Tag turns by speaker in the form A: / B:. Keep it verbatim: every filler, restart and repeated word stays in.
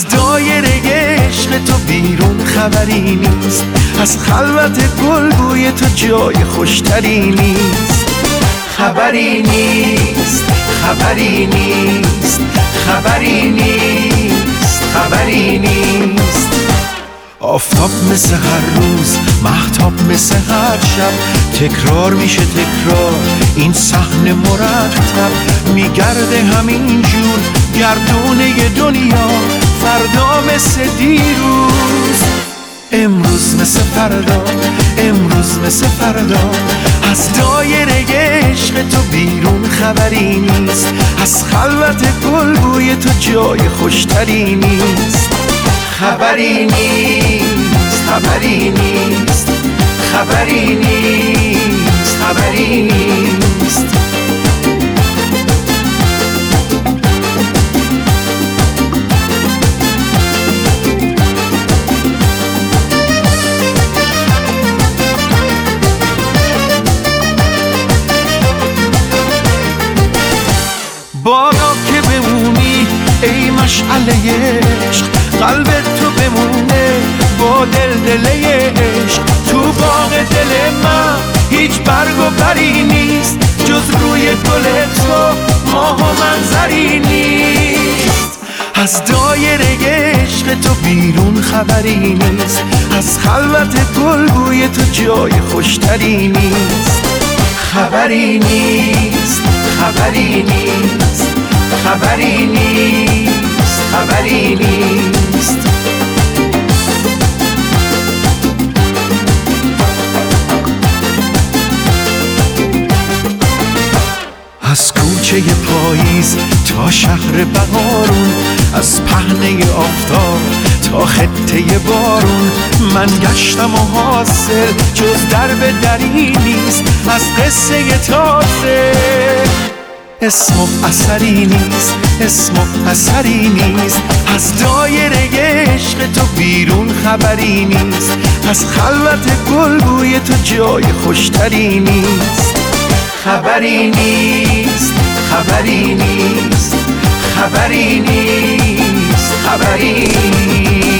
A: از دایره عشق تو بیرون خبری نیست، از خلوت گل بوی تو جای خوشتری نیست. خبری نیست، خبری نیست، خبری نیست، خبری نیست. آفتاب مثل هر روز، مهتاب مثل هر شب، تکرار میشه تکرار این صحنه مرتب. میگرده همین جور گردونه دنیا، فردا مثل دیروز، امروز مثل فردا، امروز مثل فردا. از دایره عشق تو بیرون خبری نیست، از خلوت گل بوی تو جای خوشتری نیست. خبری نیست، خبری نیست، خبری نیست، خبری نیست. بالا که بمونی ای مشعله عشق، قلبت تو بمونه با دل دل عشق. تو باغ دل من هیچ برگ و بری نیست، جز روی گل تو ماه و منظری نیست. از دایره عشق تو بیرون خبری نیست، از خلوت گل بوی تو جای خوشتری نیست. خبری نیست، خبری نیست، خبری نیست، خبری نیست. از کوچه پاییز تا شهر بهارون، از پهنه آفتاب تا خطه بارون، من گشتم و حاصل جز درب دری نیست، از قصه تازه اسم و اثری نیست، اسم و اثری نیست. از دایره عشق تو بیرون خبری نیست، از خلوت گل بوی تو جای خوشتری نیست. خبری نیست، خبری نیست، خبری نیست، خبری نیست.